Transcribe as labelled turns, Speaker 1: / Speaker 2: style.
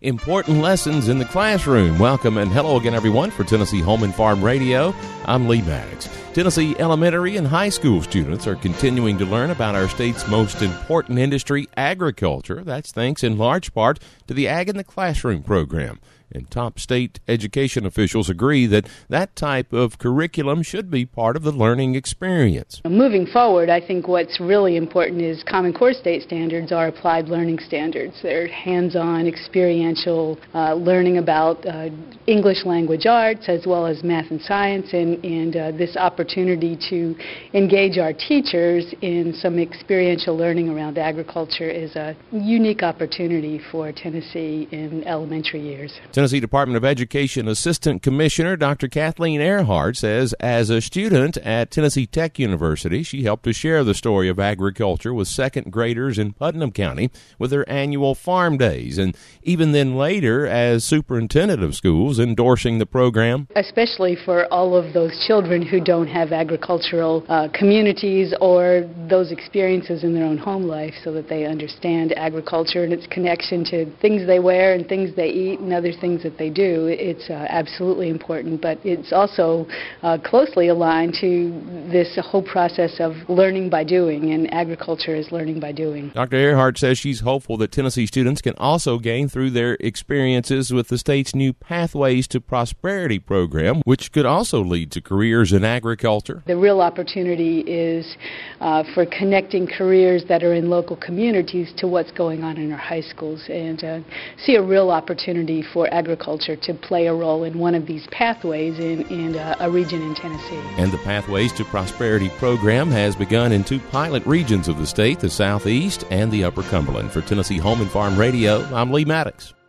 Speaker 1: Important lessons in the classroom. Welcome and hello again, everyone, for Tennessee Home and Farm Radio. I'm Lee Maddox. Tennessee elementary and high school students are continuing to learn about our state's most important industry, agriculture. That's thanks in large part to the Ag in the Classroom program. And top state education officials agree that that type of curriculum should be part of the learning experience.
Speaker 2: Moving forward, I think what's really important is Common Core state standards are applied learning standards. They're hands-on, experiential learning about English language arts as well as math and science, and this opportunity to engage our teachers in some experiential learning around agriculture is a unique opportunity for Tennessee in elementary years.
Speaker 1: Tennessee Department of Education Assistant Commissioner Dr. Kathleen Earhart says as a student at Tennessee Tech University, she helped to share the story of agriculture with second graders in Putnam County with their annual farm days, and even then later as superintendent of schools endorsing the program.
Speaker 2: Especially for all of those children who don't have agricultural communities or those experiences in their own home life, so that they understand agriculture and its connection to things they wear and things they eat and other things that they do. It's absolutely important, but it's also closely aligned to this whole process of learning by doing, and agriculture is learning by doing.
Speaker 1: Dr. Earhart says she's hopeful that Tennessee students can also gain through their experiences with the state's new Pathways to Prosperity program, which could also lead to careers in agriculture.
Speaker 2: The real opportunity is for connecting careers that are in local communities to what's going on in our high schools, and see a real opportunity for agriculture to play a role in one of these pathways in a region in Tennessee.
Speaker 1: And the Pathways to Prosperity program has begun in 2 pilot regions of the state, the Southeast and the Upper Cumberland. For Tennessee Home and Farm Radio, I'm Lee Maddox.